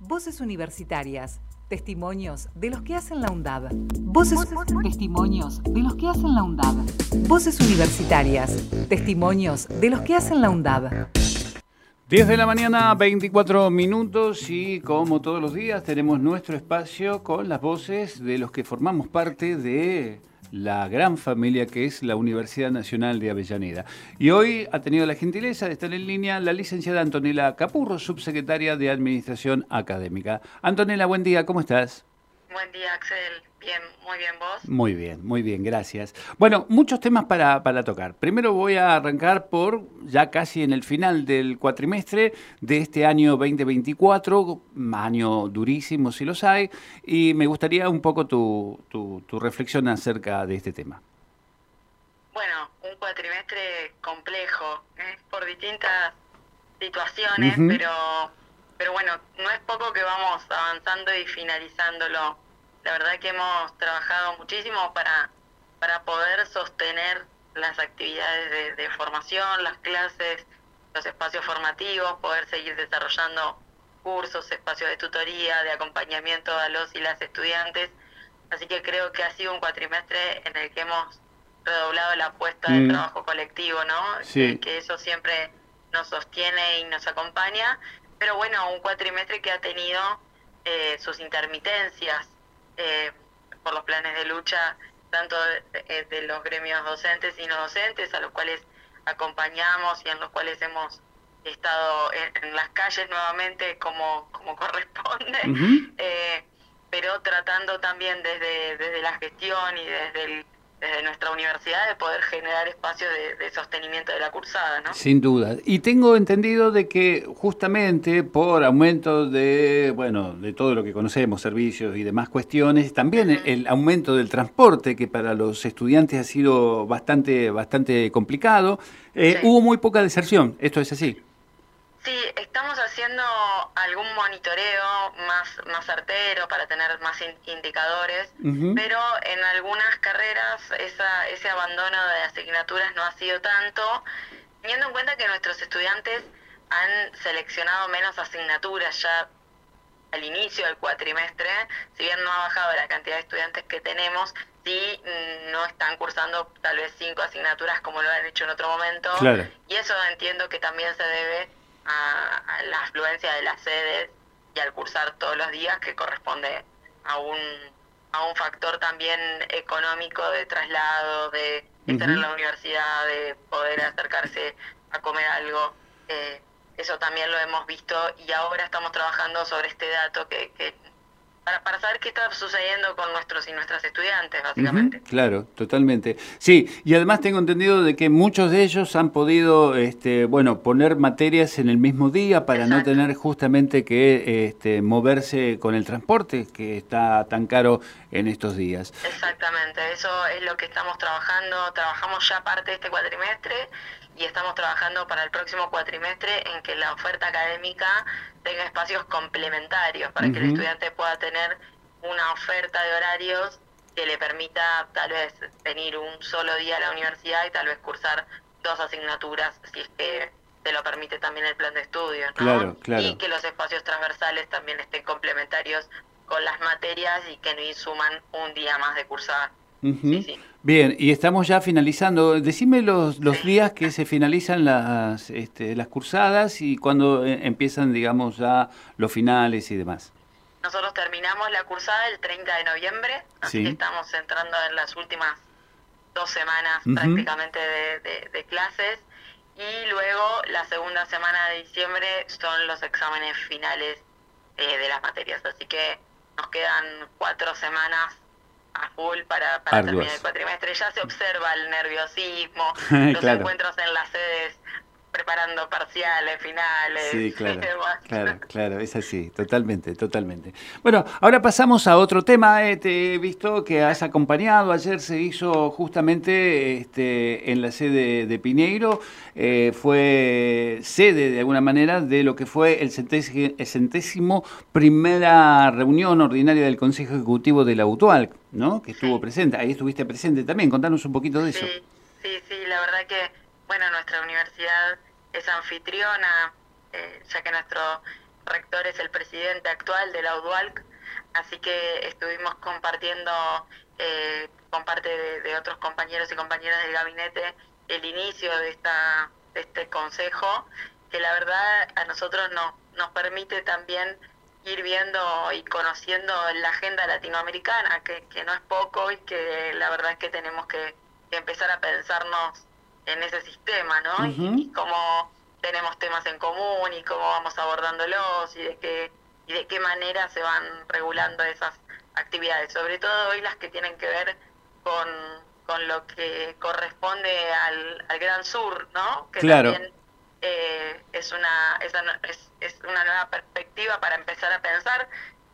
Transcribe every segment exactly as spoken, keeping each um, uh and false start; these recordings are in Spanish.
Voces universitarias. Testimonios de los que hacen la UNDAB. Voces, testimonios de los que hacen la UNDAB. Voces universitarias. Testimonios de los que hacen la UNDAB. diez de la mañana, veinticuatro minutos, y como todos los días tenemos nuestro espacio con las voces de los que formamos parte de la gran familia que es la Universidad Nacional de Avellaneda. Y hoy ha tenido la gentileza de estar en línea la licenciada Antonella Capurro, subsecretaria de Administración Académica. Antonella, buen día, ¿cómo estás? Buen día, Axel. Bien, muy bien, ¿vos? Muy bien, muy bien, gracias. Bueno, muchos temas para, para tocar. Primero voy a arrancar por, ya casi en el final del cuatrimestre de este año veinte veinticuatro, año durísimo si los hay, y me gustaría un poco tu, tu, tu reflexión acerca de este tema. Bueno, un cuatrimestre complejo, ¿eh? por distintas situaciones, Uh-huh. pero, pero bueno, no es poco que vamos avanzando y finalizándolo. La verdad que hemos trabajado muchísimo para, para poder sostener las actividades de, de formación, las clases, los espacios formativos, poder seguir desarrollando cursos, espacios de tutoría, de acompañamiento a los y las estudiantes. Así que creo que ha sido un cuatrimestre en el que hemos redoblado la apuesta Mm. del trabajo colectivo, ¿no? Sí. Que, que eso siempre nos sostiene y nos acompaña. Pero bueno, un cuatrimestre que ha tenido eh, sus intermitencias, Eh, por los planes de lucha tanto de, de los gremios docentes y no docentes, a los cuales acompañamos y en los cuales hemos estado en, en las calles nuevamente como, como corresponde, Uh-huh. eh, pero tratando también desde, desde la gestión y desde, el, desde nuestra universidad de poder generar espacios de, de sostenimiento de la cursada, ¿no? Sin duda. Y tengo entendido de que justamente por aumento de, bueno, de todo lo que conocemos, servicios y demás cuestiones, también Uh-huh. el aumento del transporte, que para los estudiantes ha sido bastante, bastante complicado, eh, Sí. hubo muy poca deserción. ¿Esto es así? Sí, estamos haciendo algún monitoreo más, más certero para tener más in- indicadores, Uh-huh. pero en algunas carreras esa, ese abandono de asignaturas no ha sido tanto, teniendo en cuenta que nuestros estudiantes han seleccionado menos asignaturas ya al inicio del cuatrimestre. Si bien no ha bajado la cantidad de estudiantes que tenemos, sí mm, no están cursando tal vez cinco asignaturas como lo han hecho en otro momento, Claro. y eso entiendo que también se debe a, a la afluencia de las sedes y al cursar todos los días, que corresponde a un a un factor también económico de traslado, de estar Uh-huh. en la universidad, de poder acercarse a comer algo. Eh, eso también lo hemos visto y ahora estamos trabajando sobre este dato que, que para, para saber qué está sucediendo con nuestros y nuestras estudiantes, básicamente. Ujú, claro, totalmente. Sí, y además tengo entendido de que muchos de ellos han podido, este, bueno, poner materias en el mismo día para no Exacto. tener justamente que este, moverse con el transporte, que está tan caro en estos días. Exactamente, eso es lo que estamos trabajando. Trabajamos ya parte de este cuatrimestre y estamos trabajando para el próximo cuatrimestre en que la oferta académica tenga espacios complementarios para que el Ujú. estudiante pueda tener una oferta de horarios que le permita tal vez venir un solo día a la universidad y tal vez cursar dos asignaturas, si es que te lo permite también el plan de estudios, ¿no? Claro, claro. Y que los espacios transversales también estén complementarios con las materias y que no insuman un día más de cursar. Ujú. Sí, sí. Bien, y estamos ya finalizando. Decime los, los Sí. días que se finalizan las, este, las cursadas y cuándo eh, empiezan, digamos, ya los finales y demás. Nosotros terminamos la cursada el treinta de noviembre, así Sí. que estamos entrando en las últimas dos semanas Ujú. prácticamente de, de, de clases, y luego la segunda semana de diciembre son los exámenes finales eh, de las materias, así que nos quedan cuatro semanas a full para, para Arduas. terminar el cuatrimestre. Ya se observa el nerviosismo, los Claro. encuentros en las sedes preparando parciales, finales Sí, y claro, demás. claro, claro, es así, totalmente, totalmente. Bueno, ahora pasamos a otro tema. eh, Te he visto que has acompañado, ayer se hizo justamente este, en la sede de Piñeiro, eh, fue sede de alguna manera de lo que fue el centésimo, el centésimo primera reunión ordinaria del Consejo Ejecutivo de la UTUALC, ¿no? Que estuvo Sí. presente, ahí estuviste presente también, contanos un poquito de eso. Sí, sí, sí, la verdad que, bueno, nuestra universidad es anfitriona, eh, ya que nuestro rector es el presidente actual de la U D U A L C, así que estuvimos compartiendo eh, con parte de, de otros compañeros y compañeras del gabinete el inicio de, esta, de este consejo, que la verdad a nosotros nos, nos permite también ir viendo y conociendo la agenda latinoamericana, que, que no es poco y que la verdad es que tenemos que, que empezar a pensarnos en ese sistema, ¿no? Uh-huh. y, y cómo tenemos temas en común y cómo vamos abordándolos y de qué, y de qué manera se van regulando esas actividades, sobre todo hoy las que tienen que ver con, con lo que corresponde al, al Gran Sur, ¿no? Que claro. también eh, es, una, es, es, es una nueva perspectiva para empezar a pensar.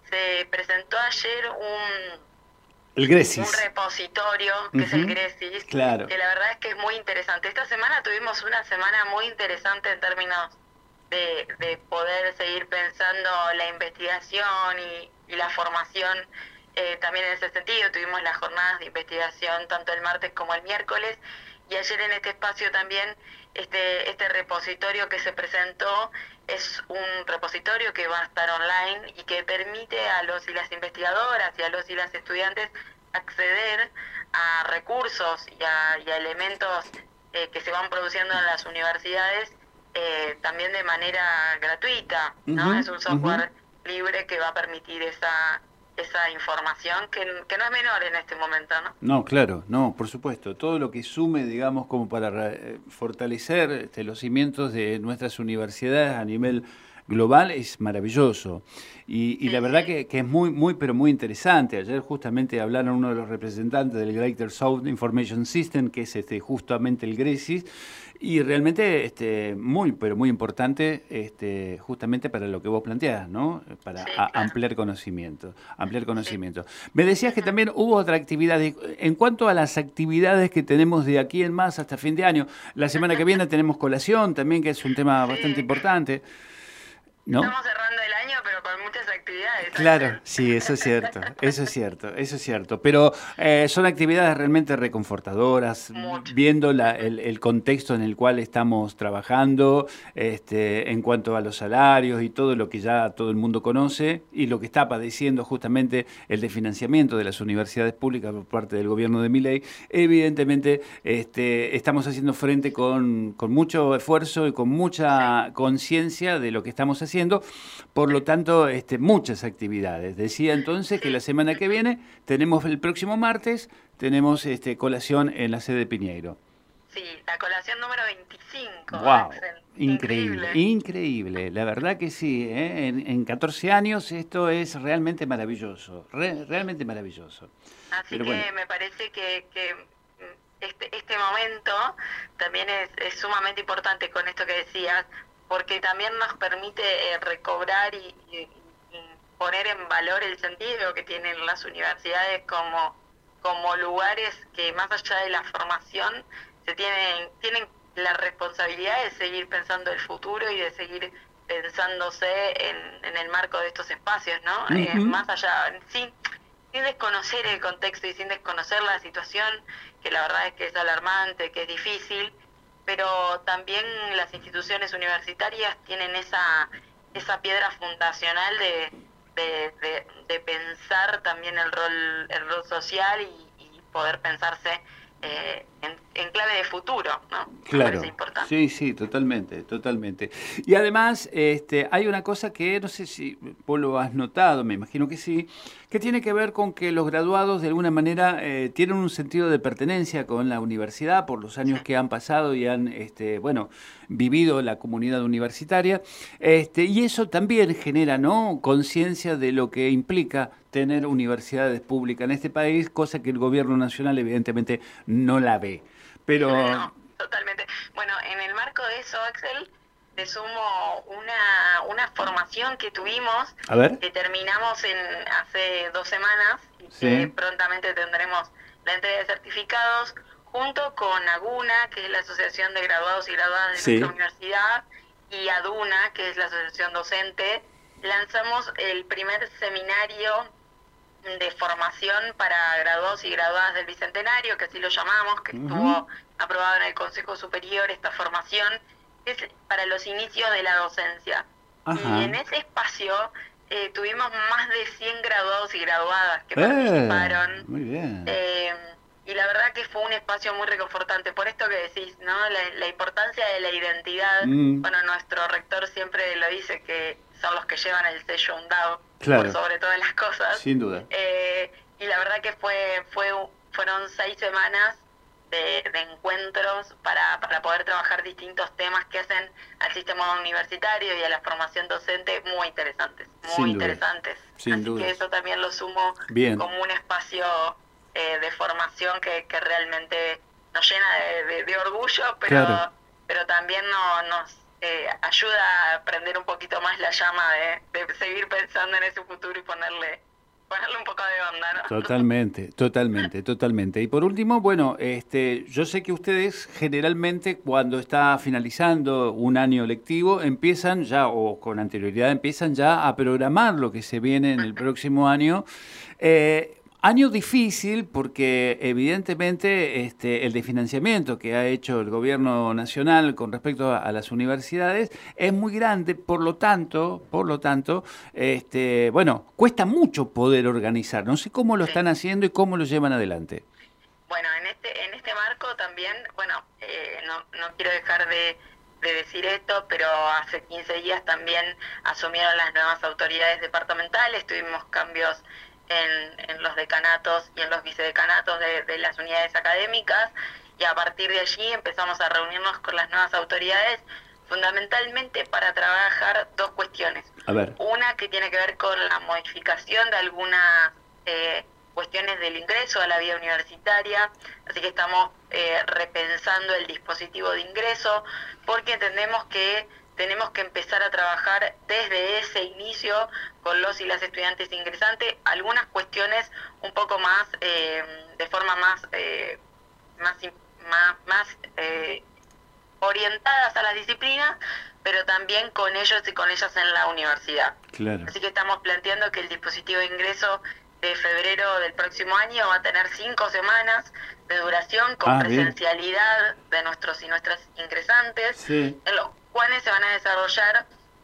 Se presentó ayer un, el Grecis. un repositorio, que uh-huh. es el Grecis, claro. que la verdad es que es muy interesante. Esta semana tuvimos una semana muy interesante en términos de, de poder seguir pensando la investigación y, y la formación. Eh, también en ese sentido tuvimos las jornadas de investigación tanto el martes como el miércoles, y ayer en este espacio también este este repositorio que se presentó es un repositorio que va a estar online y que permite a los y las investigadoras y a los y las estudiantes acceder a recursos y a, y a elementos eh, que se van produciendo en las universidades eh, también de manera gratuita, ¿no? Uh-huh, es un software uh-huh. libre que va a permitir esa esa información que, que no es menor en este momento, ¿no? No, claro, no, por supuesto. Todo lo que sume, digamos, como para eh, fortalecer este, los cimientos de nuestras universidades a nivel global es maravilloso. Y, y sí, la verdad sí. que, que es muy, muy, pero muy interesante. Ayer justamente hablaron uno de los representantes del Greater South Information System, que es este, justamente el Grecis, y realmente este, muy, pero muy importante este, justamente para lo que vos planteás, ¿no? Para sí, claro. ampliar conocimiento. Ampliar conocimiento. Sí. Me decías que también hubo otra actividad. En cuanto a las actividades que tenemos de aquí en más hasta fin de año, la semana que viene tenemos colación también, que es un tema sí. bastante importante, ¿no? Estamos cerrando el año, pero con muchas actividades. Claro, sí, eso es cierto, eso es cierto, eso es cierto. Pero eh, son actividades realmente reconfortadoras, Mucho. viendo la, el, el contexto en el cual estamos trabajando, este, en cuanto a los salarios y todo lo que ya todo el mundo conoce, y lo que está padeciendo justamente el desfinanciamiento de las universidades públicas por parte del gobierno de Milei. Evidentemente, este, estamos haciendo frente con, con mucho esfuerzo y con mucha conciencia de lo que estamos haciendo. Por lo tanto, este, muchas actividades. Decía entonces que la semana que viene tenemos el próximo martes, tenemos este, colación en la sede de Piñeiro. Sí, la colación número veinticinco. Wow, Axel. Increíble, increíble, increíble. La verdad que sí, ¿eh? en, en catorce años esto es realmente maravilloso, re, realmente maravilloso. Así Pero que bueno. me parece que, que este, este momento también es, es sumamente importante con esto que decías, porque también nos permite eh, recobrar y, y, y poner en valor el sentido que tienen las universidades como, como lugares que más allá de la formación se tienen, tienen la responsabilidad de seguir pensando el futuro y de seguir pensándose en, en el marco de estos espacios, ¿no? Uh-huh. Eh, más allá, sin, sin desconocer el contexto y sin desconocer la situación, que la verdad es que es alarmante, que es difícil, pero también las instituciones universitarias tienen esa esa piedra fundacional de, de, de, de pensar también el rol el rol social y, y poder pensarse eh, en, en clave de futuro, ¿no? Claro, sí, sí, totalmente, totalmente. Y además este, hay una cosa que no sé si vos lo has notado, me imagino que sí, que tiene que ver con que los graduados de alguna manera eh, tienen un sentido de pertenencia con la universidad por los años que han pasado y han, este, bueno, vivido la comunidad universitaria, este, y eso también genera, ¿no?, conciencia de lo que implica tener universidades públicas en este país, cosa que el gobierno nacional evidentemente no la ve. Pero... No, totalmente. Bueno, en el marco de eso, Axel, te sumo una, una formación que tuvimos, A ver. que terminamos en hace dos semanas, y Sí. que prontamente tendremos la entrega de certificados, junto con AGUNA, que es la Asociación de Graduados y Graduadas de Sí. nuestra universidad, y ADUNA, que es la Asociación Docente. Lanzamos el primer seminario de formación para graduados y graduadas del Bicentenario, que así lo llamamos, que uh-huh. estuvo aprobado en el Consejo Superior esta formación, que es para los inicios de la docencia. Ajá. Y en ese espacio eh, tuvimos más de cien graduados y graduadas que Eh, participaron. muy bien. Eh, y la verdad que fue un espacio muy reconfortante, por esto que decís, ¿no? La, la importancia de la identidad. Mm, Bueno, nuestro rector siempre lo dice, que son los que llevan el sello UNDAV, por claro, sobre todas las cosas. sin duda. Eh, y la verdad que fue, fue fueron seis semanas de, de encuentros para, para poder trabajar distintos temas que hacen al sistema universitario y a la formación docente muy interesantes, muy Sin duda, interesantes. sin Así duda. que eso también lo sumo Bien. como un espacio eh, de formación que, que realmente nos llena de, de, de orgullo, pero, Claro. pero también no, nos eh, ayuda a prender un poquito más la llama de, de seguir pensando en ese futuro y ponerle ponerle un poco de onda, ¿no? Totalmente, totalmente, totalmente. Y por último, bueno, este, yo sé que ustedes generalmente cuando está finalizando un año lectivo empiezan ya, o con anterioridad empiezan ya a programar lo que se viene en el próximo año. Eh, Año difícil porque evidentemente este, el desfinanciamiento que ha hecho el gobierno nacional con respecto a, a las universidades es muy grande, por lo tanto, por lo tanto, este, bueno, cuesta mucho poder organizar. No sé cómo lo Sí. están haciendo y cómo lo llevan adelante. Bueno, en este en este marco también, bueno, eh, no, no quiero dejar de, de decir esto, pero hace quince días también asumieron las nuevas autoridades departamentales, tuvimos cambios en, en los decanatos y en los vicedecanatos de, de las unidades académicas, y a partir de allí empezamos a reunirnos con las nuevas autoridades fundamentalmente para trabajar dos cuestiones. A ver. Una que tiene que ver con la modificación de algunas eh, cuestiones del ingreso a la vida universitaria, así que estamos eh, repensando el dispositivo de ingreso, porque entendemos que tenemos que empezar a trabajar desde ese inicio con los y las estudiantes ingresantes, algunas cuestiones un poco más, eh, de forma más, eh, más, más, más eh, orientadas a las disciplinas, pero también con ellos y con ellas en la universidad. Claro. Así que estamos planteando que el dispositivo de ingreso de febrero del próximo año va a tener cinco semanas de duración con Ah, presencialidad bien. de nuestros y nuestras ingresantes, sí. en los cuales se van a desarrollar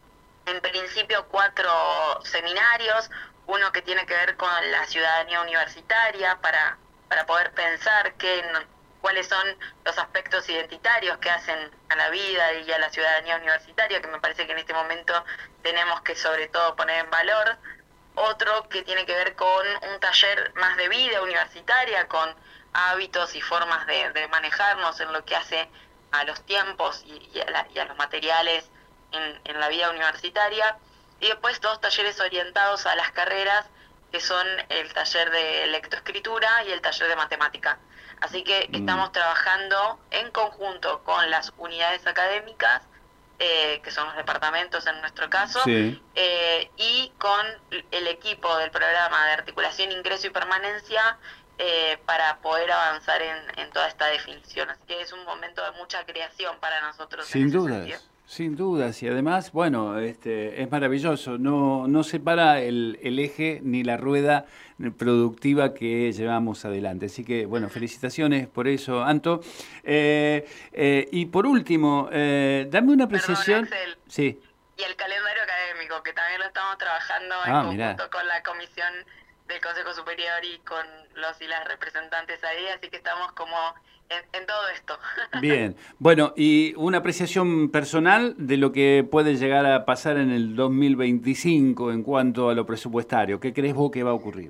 en principio cuatro seminarios, uno que tiene que ver con la ciudadanía universitaria para, para poder pensar qué, cuáles son los aspectos identitarios que hacen a la vida y a la ciudadanía universitaria, que me parece que en este momento tenemos que sobre todo poner en valor. Otro que tiene que ver con un taller más de vida universitaria, con hábitos y formas de, de manejarnos en lo que hace a los tiempos y, y, a, la, y a los materiales en, en la vida universitaria. Y después dos talleres orientados a las carreras, que son el taller de lectoescritura y el taller de matemática. Así que mm. estamos trabajando en conjunto con las unidades académicas, Eh, que son los departamentos en nuestro caso, sí. eh, y con el equipo del programa de articulación, ingreso y permanencia eh, para poder avanzar en, en toda esta definición. Así que es un momento de mucha creación para nosotros. Sin en ese dudas. sentido. Sin dudas, y además, bueno, este, es maravilloso, no, no separa el, el eje ni la rueda productiva que llevamos adelante. Así que, bueno, felicitaciones por eso, Anto. Eh, eh, y por último, eh, dame una apreciación. Perdón, Axel. Sí. Y el calendario académico, que también lo estamos trabajando Ah, en conjunto mirá. con la comisión del Consejo Superior y con los y las representantes ahí, así que estamos como en, en todo esto. Bien, bueno, y una apreciación personal de lo que puede llegar a pasar en el dos mil veinticinco en cuanto a lo presupuestario. ¿Qué crees vos que va a ocurrir?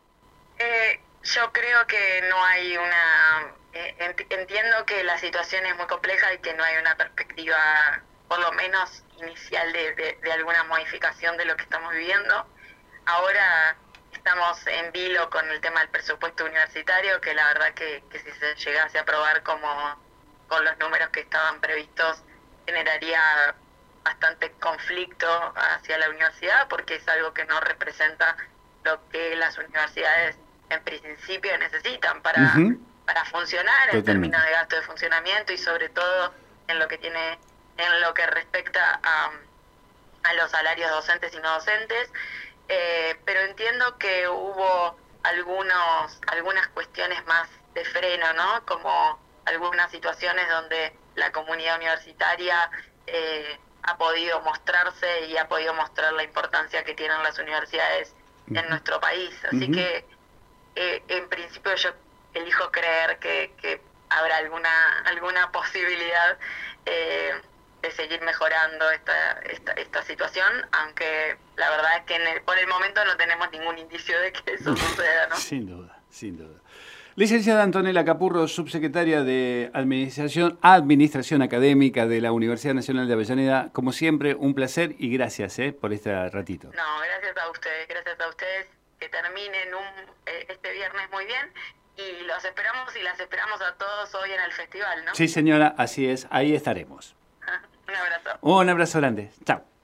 Eh, yo creo que no hay una... Eh, ent entiendo que la situación es muy compleja y que no hay una perspectiva, por lo menos inicial, de, de, de alguna modificación de lo que estamos viviendo. Ahora estamos en vilo con el tema del presupuesto universitario, que la verdad que, que si se llegase a aprobar como con los números que estaban previstos, generaría bastante conflicto hacia la universidad, porque es algo que no representa lo que las universidades en principio necesitan para, uh-huh. para funcionar. Totalmente. En términos de gasto de funcionamiento y sobre todo en lo que tiene en lo que respecta a, a los salarios docentes y no docentes. Eh, pero entiendo que hubo algunos algunas cuestiones más de freno, ¿no? Como algunas situaciones donde la comunidad universitaria eh, ha ha podido mostrarse y ha podido mostrar la importancia que tienen las universidades en uh-huh. nuestro país. Así uh-huh. que eh, en principio yo elijo creer que, que habrá alguna alguna posibilidad eh, de seguir mejorando esta, esta esta situación, aunque la verdad es que en el, por el momento no tenemos ningún indicio de que eso suceda, ¿no? Sin duda, sin duda. Licenciada Antonella Capurro, subsecretaria de Administración, Administración Académica de la Universidad Nacional de Avellaneda, como siempre, un placer y gracias eh, por este ratito. No, gracias a ustedes, gracias a ustedes, que terminen un, eh, este viernes muy bien y los esperamos y las esperamos a todos hoy en el festival, ¿no? Sí, señora, así es, ahí estaremos. Un abrazo. Un abrazo grande, chao.